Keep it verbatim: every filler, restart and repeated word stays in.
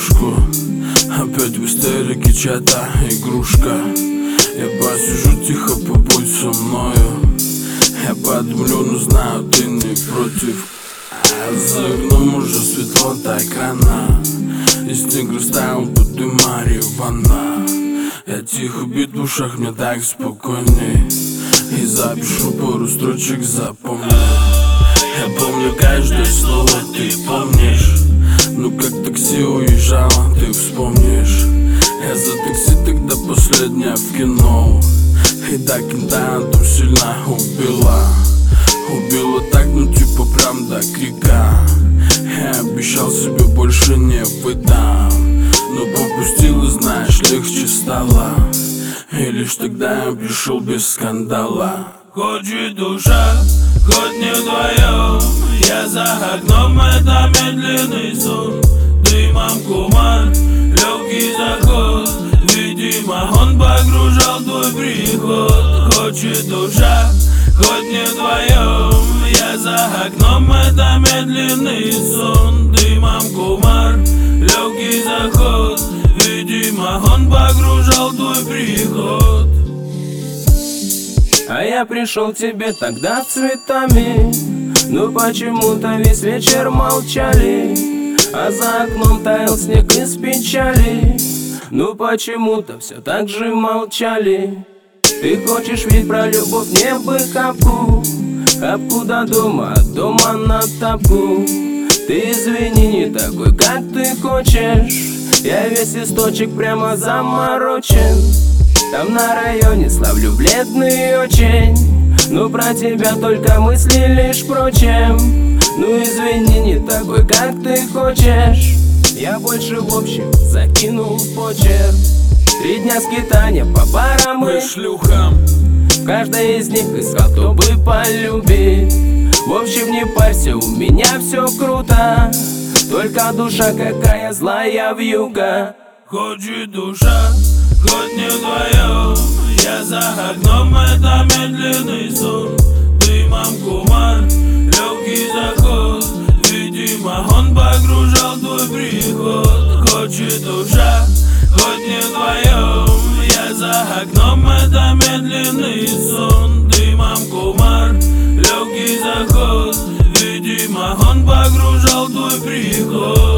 подушку. Опять в истерике чья-то игрушка. Я посижу тихо, побудь со мною. Я подумлю, но знаю, ты не против. А за окном уже светло так рано, и снег растаял, будто Марья-Ивана. Я тихо, бит в ушах, мне так спокойней, и запишу пару строчек, запомни. Я помню каждое слово, ты помнишь. Ну как такси уезжало, ты вспомнишь. Я за такси тогда последняя в кино, и так интантом сильно убила. Убила так, ну типа прям до крика. Я обещал себе больше не выдам, но попустил и знаешь, легче стало. И лишь тогда я пришел без скандала. Хочет душа, хоть не вдвоем. Я за окном, это медленный сон. Дымом кумар, легкий заход. Видимо, он погружал твой приход. Хочет душа, хоть не вдвоем. Я за окном, это медленный сон. Дымом кумар, легкий заход. Видимо, он погружал твой приход. А я пришел к тебе тогда цветами, но почему-то весь вечер молчали. А за окном таял снег из печали, ну почему-то все так же молчали. Ты хочешь ведь про любовь, не бы хапку, хапку до дома, от дома на тапку. Ты извини, не такой, как ты хочешь. Я весь источник прямо заморочен. Там на районе славлю бледный очень, но про тебя только мысли лишь прочим. Ну извини, не такой, как ты хочешь. Я больше в общем закинул почерк. Три дня скитания по барам и шлюхам. В каждой из них искал, кто бы полюбить. В общем, не парься, у меня все круто, только душа какая злая вьюга. Хочет душа, хоть не вдвоем. Я за окном, это медленный сон. Дымом кумар, легкий заход. Видимо, он погружал твой приход. Хочет душа, хоть не вдвоем. Я за окном, это медленный сон. Дымом кумар, легкий заход. Видимо, он погружал твой приход.